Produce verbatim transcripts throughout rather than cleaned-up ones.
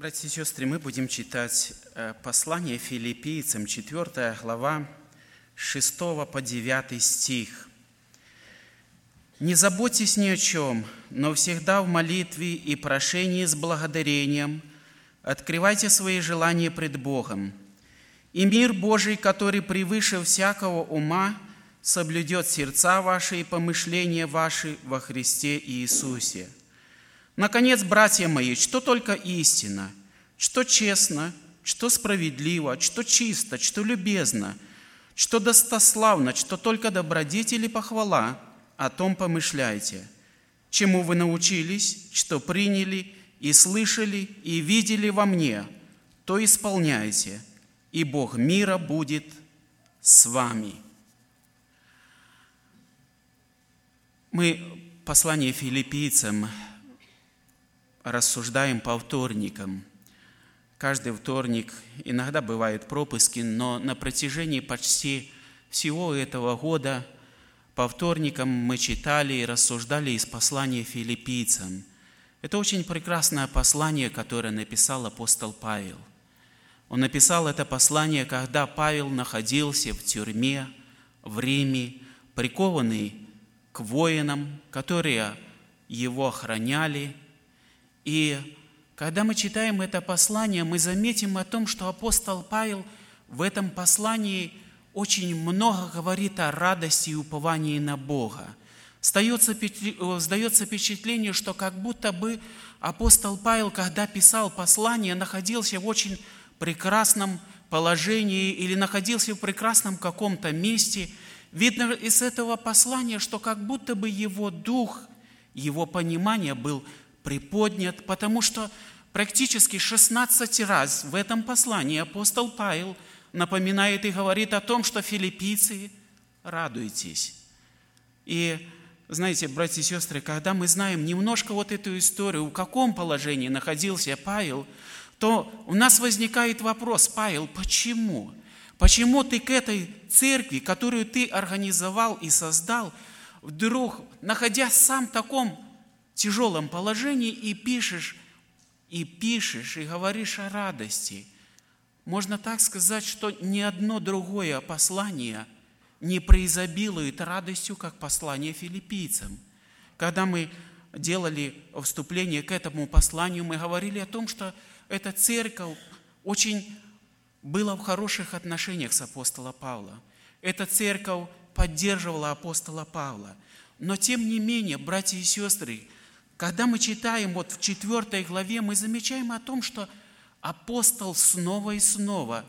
Братья и сестры, мы будем читать послание Филиппийцам, четвёртая глава, с шестого по девятый стих. «Не заботьтесь ни о чем, но всегда в молитве и прошении с благодарением открывайте свои желания пред Богом. И мир Божий, который превыше всякого ума, соблюдет сердца ваши и помышления ваши во Христе Иисусе. Наконец, братья мои, что только истина, что честно, что справедливо, что чисто, что любезно, что достославно, что только добродетель и похвала, о том помышляйте. Чему вы научились, что приняли и слышали и видели во мне, то исполняйте, и Бог мира будет с вами». Мы послание Филиппийцам рассуждаем по вторникам. Каждый вторник, иногда бывают пропуски, но на протяжении почти всего этого года по вторникам мы читали и рассуждали из послания Филиппийцам. Это очень прекрасное послание, которое написал апостол Павел. Он написал это послание, когда Павел находился в тюрьме, в Риме, прикованный к воинам, которые его охраняли. И когда мы читаем это послание, мы заметим о том, что апостол Павел в этом послании очень много говорит о радости и уповании на Бога. Сдается впечатление, что как будто бы апостол Павел, когда писал послание, находился в очень прекрасном положении или находился в прекрасном каком-то месте. Видно из этого послания, что как будто бы его дух, его понимание был приподнят, потому что практически шестнадцать раз в этом послании апостол Павел напоминает и говорит о том, что филиппийцы, радуйтесь. И знаете, братья и сестры, когда мы знаем немножко вот эту историю, в каком положении находился Павел, то у нас возникает вопрос: Павел, почему? Почему ты к этой церкви, которую ты организовал и создал, вдруг, находясь сам в таком тяжелом положении, и пишешь, и пишешь, и говоришь о радости? Можно так сказать, что ни одно другое послание не преизобилует радостью, как послание филиппийцам. Когда мы делали вступление к этому посланию, мы говорили о том, что эта церковь очень была в хороших отношениях с апостолом Павлом. Эта церковь поддерживала апостола Павла. Но тем не менее, братья и сестры, когда мы читаем вот в четвёртой главе, мы замечаем о том, что апостол снова и снова,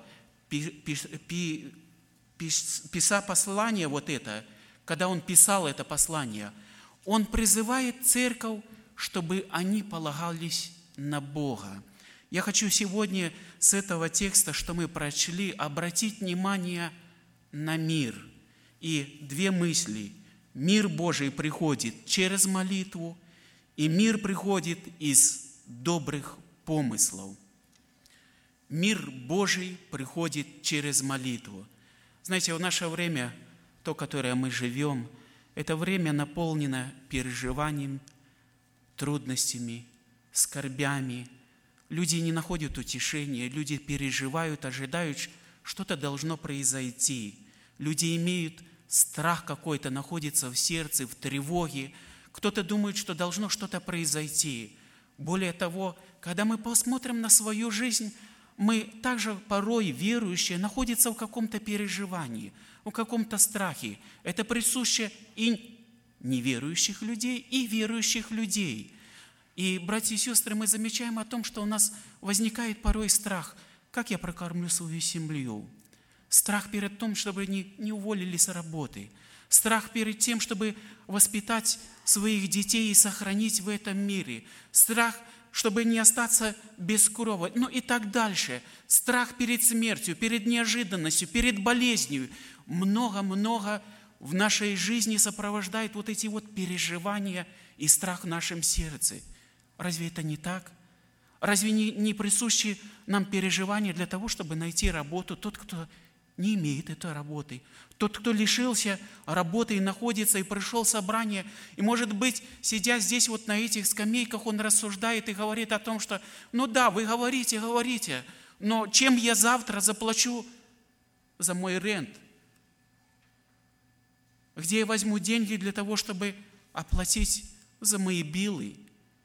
писал послание вот это, когда он писал это послание, он призывает церковь, чтобы они полагались на Бога. Я хочу сегодня с этого текста, что мы прочли, обратить внимание на мир. И две мысли. Мир Божий приходит через молитву, и мир приходит из добрых помыслов. Мир Божий приходит через молитву. Знаете, в наше время, то, которое мы живем, это время наполнено переживанием, трудностями, скорбями. Люди не находят утешения, люди переживают, ожидают, что-то должно произойти. Люди имеют страх какой-то, находится в сердце, в тревоге. Кто-то думает, что должно что-то произойти. Более того, когда мы посмотрим на свою жизнь, мы также порой, верующие, находятся в каком-то переживании, в каком-то страхе. Это присуще и неверующих людей, и верующих людей. И, братья и сестры, мы замечаем о том, что у нас возникает порой страх. Как я прокормлю свою семью? Страх перед тем, чтобы не, не уволили с работы. Страх перед тем, чтобы воспитать своих детей и сохранить в этом мире. Страх, чтобы не остаться без крова. Ну и так дальше. Страх перед смертью, перед неожиданностью, перед болезнью. Много-много в нашей жизни сопровождает вот эти вот переживания и страх в нашем сердце. Разве это не так? Разве не, не присущи нам переживания для того, чтобы найти работу? Тот, кто не имеет этой работы. Тот, кто лишился работы и находится, и пришел в собрание, и, может быть, сидя здесь вот на этих скамейках, он рассуждает и говорит о том, что, ну да, вы говорите, говорите, но чем я завтра заплачу за мой рент? Где я возьму деньги для того, чтобы оплатить за мои биллы?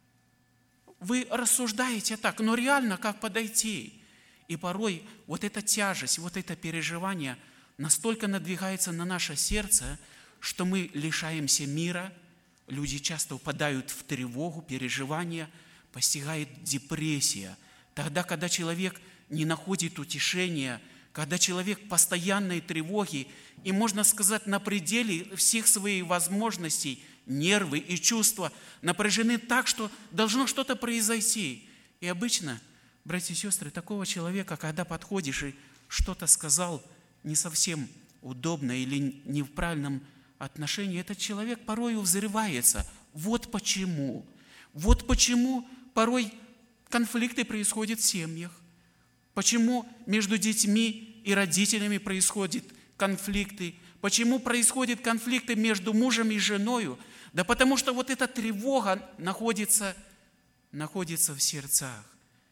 Вы рассуждаете так, но реально как подойти? И порой вот эта тяжесть, вот это переживание настолько надвигается на наше сердце, что мы лишаемся мира, люди часто упадают в тревогу, переживания, постигает депрессия. Тогда, когда человек не находит утешения, когда человек в постоянной тревоге, и, можно сказать, на пределе всех своих возможностей, нервы и чувства напряжены так, что должно что-то произойти. И обычно, братья и сестры, такого человека, когда подходишь и что-то сказал не совсем удобно или не в правильном отношении, этот человек порой взрывается. Вот почему. Вот почему порой конфликты происходят в семьях. Почему между детьми и родителями происходят конфликты. Почему происходят конфликты между мужем и женой? Да потому что вот эта тревога находится, находится в сердцах.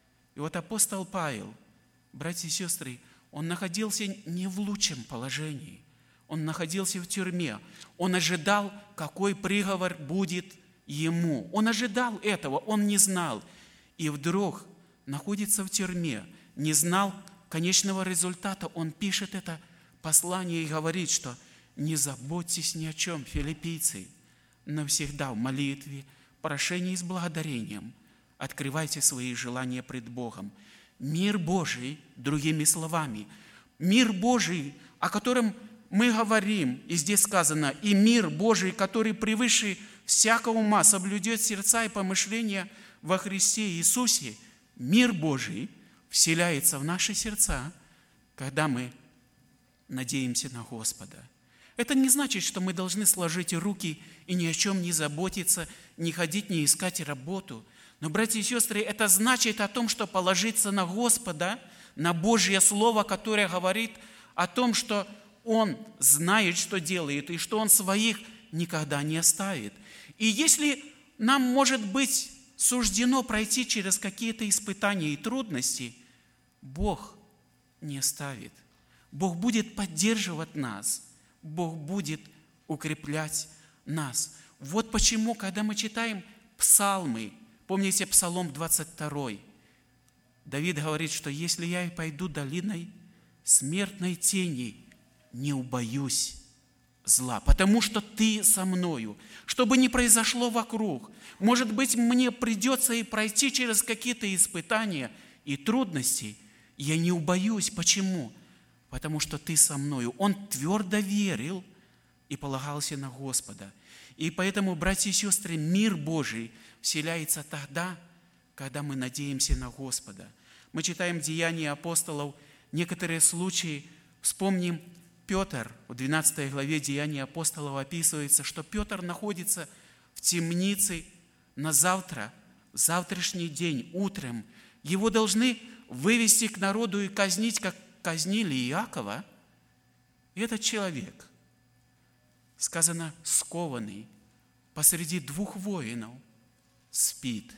И вот апостол Павел, братья и сестры, он находился не в лучшем положении. Он находился в тюрьме. Он ожидал, какой приговор будет ему. Он ожидал этого, он не знал. И вдруг находится в тюрьме, не знал конечного результата. Он пишет это послание и говорит, что не заботьтесь ни о чем, филиппийцы, но всегда в молитве, прошении с благодарением открывайте свои желания пред Богом. Мир Божий, другими словами, мир Божий, о котором мы говорим, и здесь сказано, и мир Божий, который превыше всякого ума соблюдет сердца и помышления во Христе Иисусе, мир Божий вселяется в наши сердца, когда мы надеемся на Господа. Это не значит, что мы должны сложить руки и ни о чем не заботиться, не ходить, не искать работу. Но, братья и сестры, это значит о том, что положиться на Господа, на Божье Слово, которое говорит о том, что Он знает, что делает, и что Он своих никогда не оставит. И если нам, может быть, суждено пройти через какие-то испытания и трудности, Бог не оставит. Бог будет поддерживать нас. Бог будет укреплять нас. Вот почему, когда мы читаем псалмы, помните Псалом двадцать второй, Давид говорит, что если я и пойду долиной смертной тени, не убоюсь зла, потому что ты со мною. Что бы ни произошло вокруг, может быть, мне придется и пройти через какие-то испытания и трудности, я не убоюсь. Почему? Потому что ты со мною. Он твердо верил и полагался на Господа. И поэтому, братья и сестры, мир Божий вселяется тогда, когда мы надеемся на Господа. Мы читаем Деяния апостолов, некоторые случаи, вспомним Петр, в двенадцатой главе Деяний апостолов описывается, что Петр находится в темнице на завтра, завтрашний день, утром. Его должны вывести к народу и казнить, как казнили Иакова. И этот человек, сказано, скованный, посреди двух воинов, спит.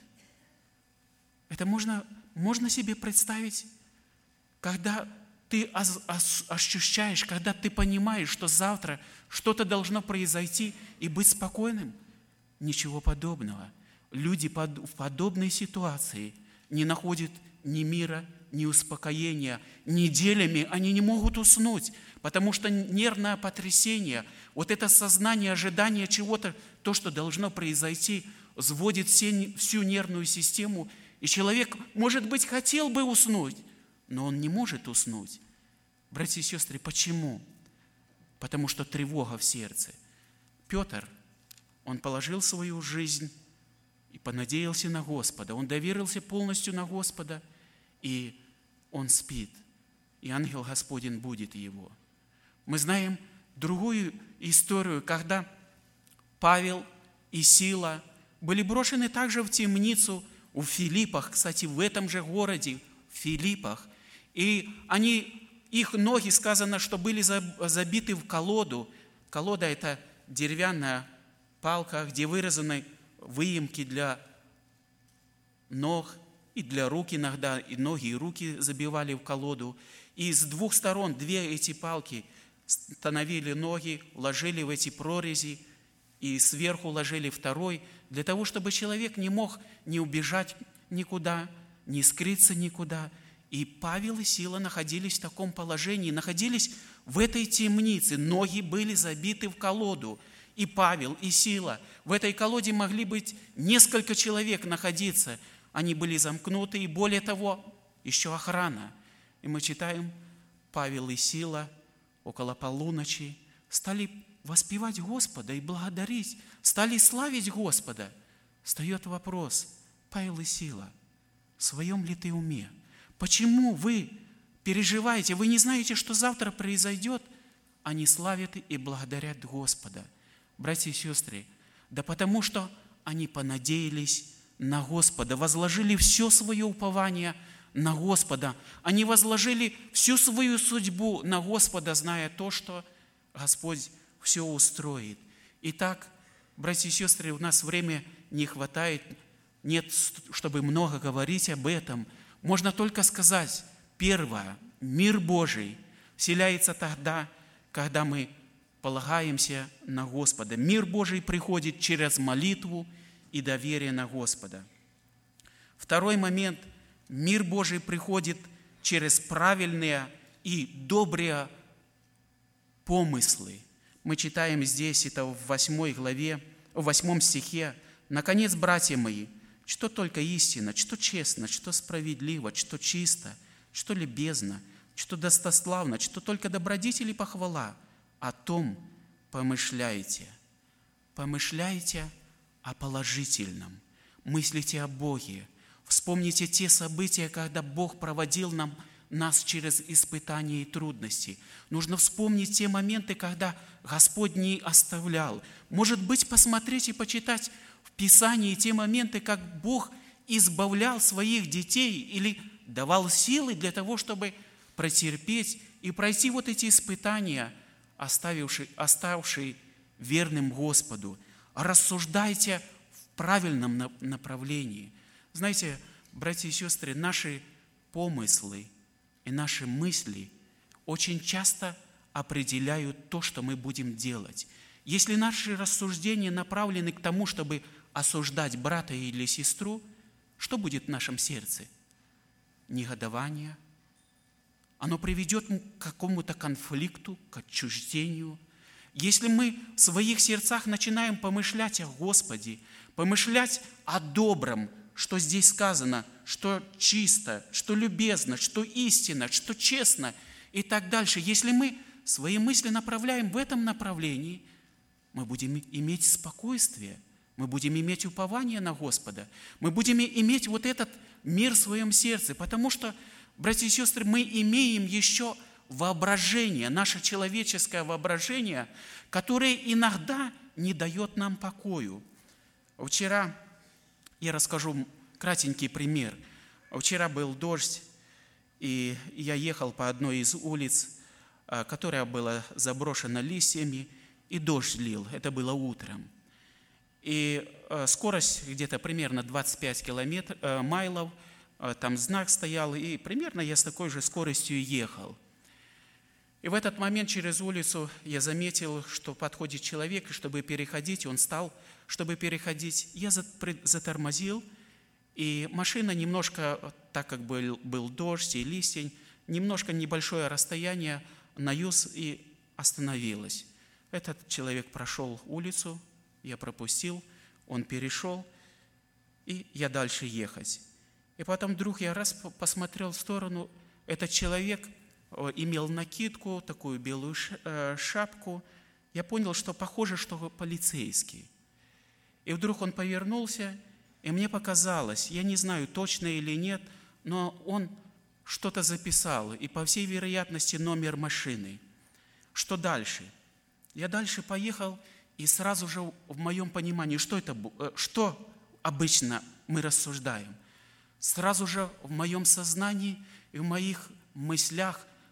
Это можно, можно себе представить, когда ты ощущаешь, когда ты понимаешь, что завтра что-то должно произойти и быть спокойным. Ничего подобного. Люди в подобной ситуации не находят ни мира, ни успокоения. Неделями они не могут уснуть, потому что нервное потрясение, вот это сознание ожидания чего-то, то, что должно произойти, взводит всю нервную систему, и человек, может быть, хотел бы уснуть, но он не может уснуть. Братья и сестры, почему? Потому что тревога в сердце. Петр, он положил свою жизнь и понадеялся на Господа. Он доверился полностью на Господа, и он спит. И ангел Господень будет его. Мы знаем другую историю, когда Павел и Сила были брошены также в темницу в Филиппах, кстати, в этом же городе, в Филиппах. И они их ноги, сказано, что были забиты в колоду. Колода – это деревянная палка, где вырезаны выемки для ног и для рук иногда, и ноги, и руки забивали в колоду. И с двух сторон две эти палки становили ноги, ложили в эти прорези, и сверху ложили второй, для того, чтобы человек не мог ни убежать никуда, ни скрыться никуда. И Павел и Сила находились в таком положении, находились в этой темнице, ноги были забиты в колоду. И Павел, и Сила в этой колоде могли быть несколько человек находиться. Они были замкнуты, и более того, еще охрана. И мы читаем, Павел и Сила около полуночи стали воспевать Господа и благодарить, стали славить Господа. Встает вопрос: Павел и Сила, в своем ли ты уме? Почему вы переживаете? Вы не знаете, что завтра произойдет? Они славят и благодарят Господа. Братья и сестры, да потому что они понадеялись на Господа, возложили все свое упование на Господа. Они возложили всю свою судьбу на Господа, зная то, что Господь все устроит. Итак, братья и сестры, у нас время не хватает, нет, чтобы много говорить об этом. Можно только сказать, первое, мир Божий вселяется тогда, когда мы полагаемся на Господа. Мир Божий приходит через молитву и доверие на Господа. Второй момент. Мир Божий приходит через правильные и добрые помыслы. Мы читаем здесь, это в восьмой главе, в восьмом стихе. «Наконец, братья мои, что только истина, что честно, что справедливо, что чисто, что любезно, что достославно, что только добродетель и похвала, о том помышляйте». Помышляйте о положительном, мыслите о Боге. Вспомните те события, когда Бог проводил нам, нас через испытания и трудности. Нужно вспомнить те моменты, когда Господь не оставлял. Может быть, посмотреть и почитать в Писании те моменты, как Бог избавлял своих детей или давал силы для того, чтобы претерпеть и пройти вот эти испытания, оставивший, оставший верным Господу. Рассуждайте в правильном направлении. Знаете, братья и сестры, наши помыслы и наши мысли очень часто определяют то, что мы будем делать. Если наши рассуждения направлены к тому, чтобы осуждать брата или сестру, что будет в нашем сердце? Негодование. Оно приведет к какому-то конфликту, к отчуждению. Если мы в своих сердцах начинаем помышлять о Господе, помышлять о добром, что здесь сказано, что чисто, что любезно, что истинно, что честно и так дальше. Если мы свои мысли направляем в этом направлении, мы будем иметь спокойствие, мы будем иметь упование на Господа, мы будем иметь вот этот мир в своем сердце, потому что, братья и сестры, мы имеем еще воображение, наше человеческое воображение, которое иногда не дает нам покою. Вчера я расскажу кратенький пример. Вчера был дождь, и я ехал по одной из улиц, которая была заброшена листьями, и дождь лил. Это было утром. И скорость где-то примерно двадцать пять километров, майлов, там знак стоял, и примерно я с такой же скоростью ехал. И в этот момент через улицу я заметил, что подходит человек, и чтобы переходить, он стал, чтобы переходить. Я затормозил, и машина немножко, так как был, был дождь и листья, немножко небольшое расстояние на юз и остановилась. Этот человек прошел улицу, я пропустил, он перешел, и я дальше ехать. И потом вдруг я раз посмотрел в сторону, этот человек имел накидку, такую белую шапку. Я понял, что похоже, что полицейский. И вдруг он повернулся, и мне показалось, я не знаю, точно или нет, но он что-то записал, и по всей вероятности номер машины. Что дальше? Я дальше поехал, и сразу же в моем понимании, что это, что обычно мы рассуждаем, сразу же в моем сознании и в моих мыслях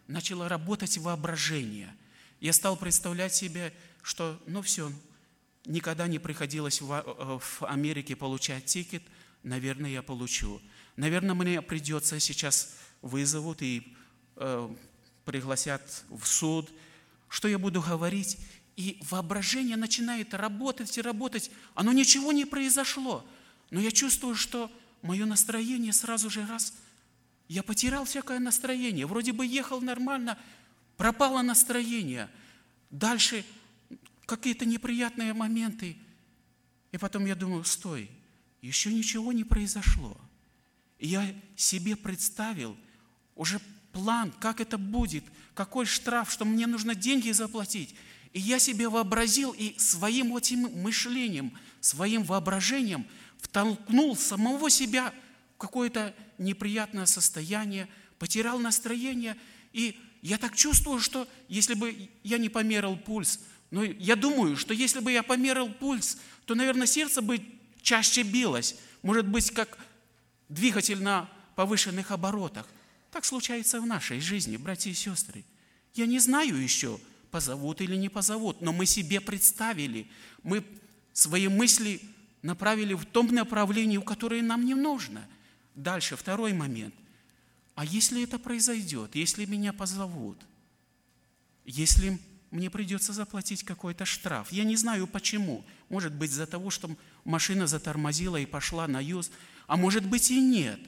начало работать воображение. Я стал представлять себе, что, ну все, никогда не приходилось в, в Америке получать тикет, наверное, я получу. Наверное, мне придется, сейчас вызовут и э, пригласят в суд, что я буду говорить. И воображение начинает работать и работать. Оно ничего не произошло. Но я чувствую, что мое настроение сразу же раз... Я потерял всякое настроение. Вроде бы ехал нормально, пропало настроение. Дальше какие-то неприятные моменты. И потом я думаю, стой, еще ничего не произошло. И я себе представил уже план, как это будет, какой штраф, что мне нужно деньги заплатить. И я себе вообразил и своим этим мышлением, своим воображением втолкнул самого себя в какое-то неприятное состояние, потерял настроение. И я так чувствую, что если бы я не померил пульс, но я думаю, что если бы я померил пульс, то, наверное, сердце бы чаще билось. Может быть, как двигатель на повышенных оборотах. Так случается в нашей жизни, братья и сестры. Я не знаю еще, позовут или не позовут, но мы себе представили, мы свои мысли направили в том направлении, в которое нам не нужно. Дальше, второй момент. А если это произойдет, если меня позовут, если мне придется заплатить какой-то штраф, я не знаю почему, может быть из-за того, что машина затормозила и пошла на юз, а может быть и нет.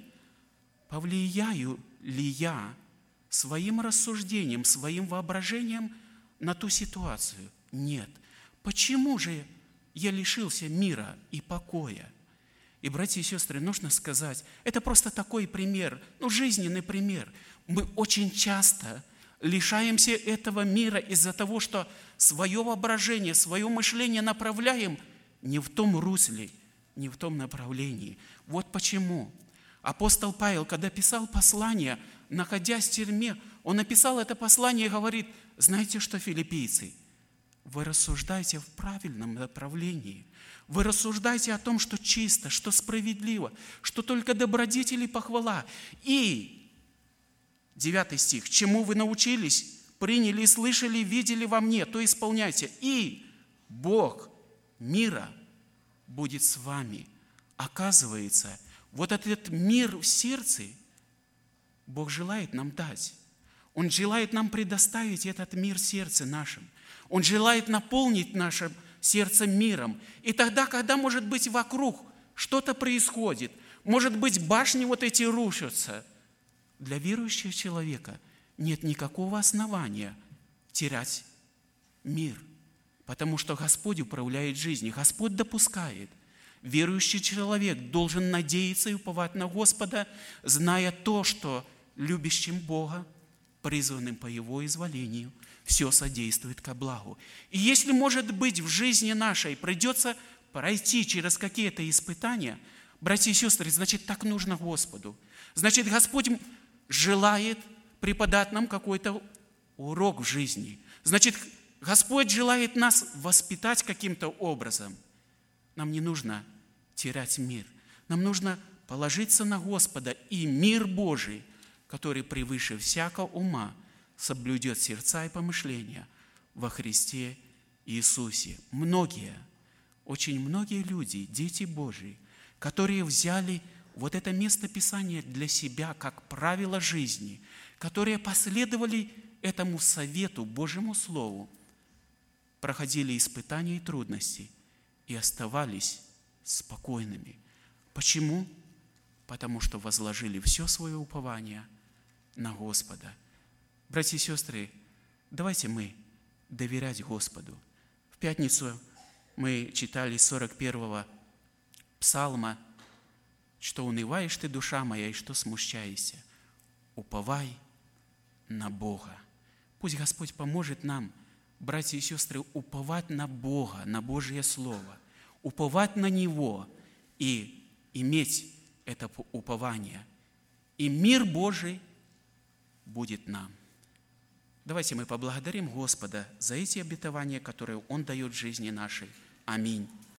Повлияю ли я своим рассуждением, своим воображением на ту ситуацию? Нет. Почему же я лишился мира и покоя? И, братья и сестры, нужно сказать, это просто такой пример, ну, жизненный пример. Мы очень часто лишаемся этого мира из-за того, что свое воображение, свое мышление направляем не в том русле, не в том направлении. Вот почему апостол Павел, когда писал послание, находясь в тюрьме, он написал это послание и говорит, знаете что, филиппийцы, вы рассуждайте в правильном направлении. Вы рассуждайте о том, что чисто, что справедливо, что только добродетель и похвала. И, девятый стих, чему вы научились, приняли, слышали, видели во мне, то исполняйте. И Бог мира будет с вами. Оказывается, вот этот мир в сердце Бог желает нам дать. Он желает нам предоставить этот мир в сердце нашем. Он желает наполнить наше сердце миром. И тогда, когда, может быть, вокруг что-то происходит, может быть, башни вот эти рушатся, для верующего человека нет никакого основания терять мир, потому что Господь управляет жизнью, Господь допускает. Верующий человек должен надеяться и уповать на Господа, зная то, что любящим Бога, призванным по Его изволению, все содействует ко благу. И если, может быть, в жизни нашей придется пройти через какие-то испытания, братья и сестры, значит, так нужно Господу. Значит, Господь желает преподать нам какой-то урок в жизни. Значит, Господь желает нас воспитать каким-то образом. Нам не нужно терять мир. Нам нужно положиться на Господа, и мир Божий, который превыше всякого ума, соблюдет сердца и помышления во Христе Иисусе. Многие, очень многие люди, дети Божии, которые взяли вот это место Писания для себя как правило жизни, которые последовали этому совету, Божьему Слову, проходили испытания и трудности и оставались спокойными. Почему? Потому что возложили все свое упование на Господа. Братья и сестры, давайте мы доверять Господу. В пятницу мы читали сорок первого псалма, что унываешь ты, душа моя, и что смущаешься. Уповай на Бога. Пусть Господь поможет нам, братья и сестры, уповать на Бога, на Божье Слово, уповать на Него и иметь это упование. И мир Божий будет нам. Давайте мы поблагодарим Господа за эти обетования, которые Он дает в жизни нашей. Аминь.